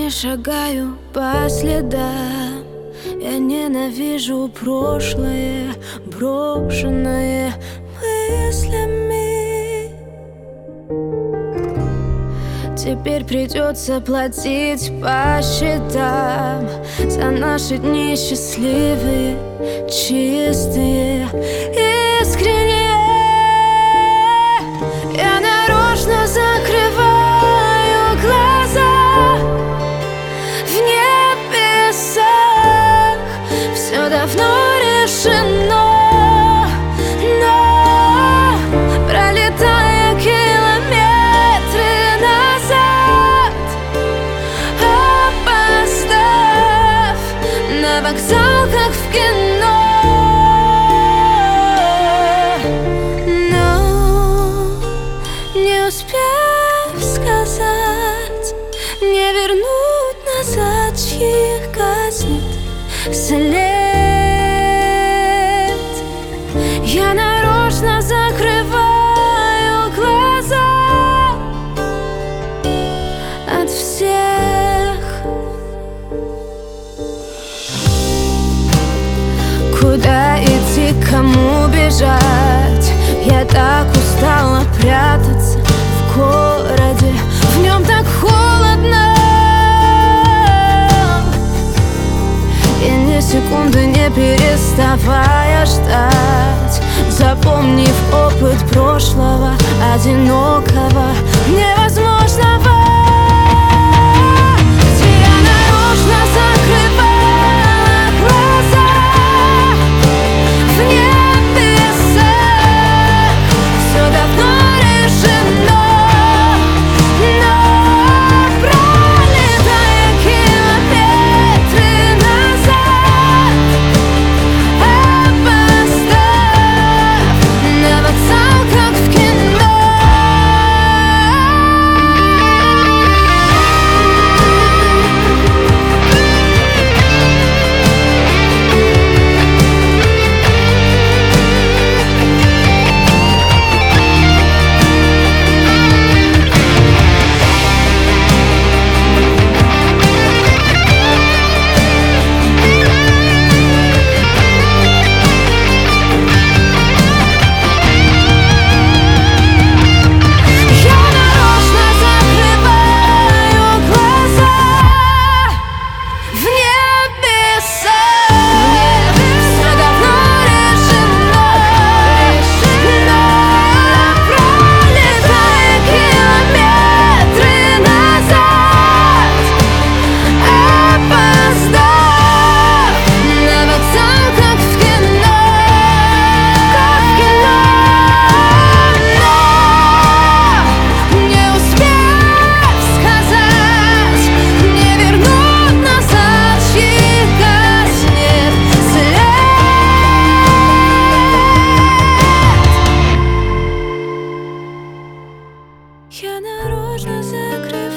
не шагаю по следам. Я ненавижу прошлое, брошенное мыслями. Теперь придется платить по счетам за наши дни счастливые, чистые, искренние. Я нарочно закрываю глаза. В небесах все давно решено, но пролетая километры назад, опоздав на вокзал, как в кино. Не успев сказать, не вернуть назад, чьих гаснет след. Я нарочно закрываю глаза от всех. Куда идти, кому бежать? Я так устала прятаться в городе, в нем так холодно. И ни секунды не переставая ждать, запомнив опыт прошлого, одинокого, невозможного. Я нарочно закрываю.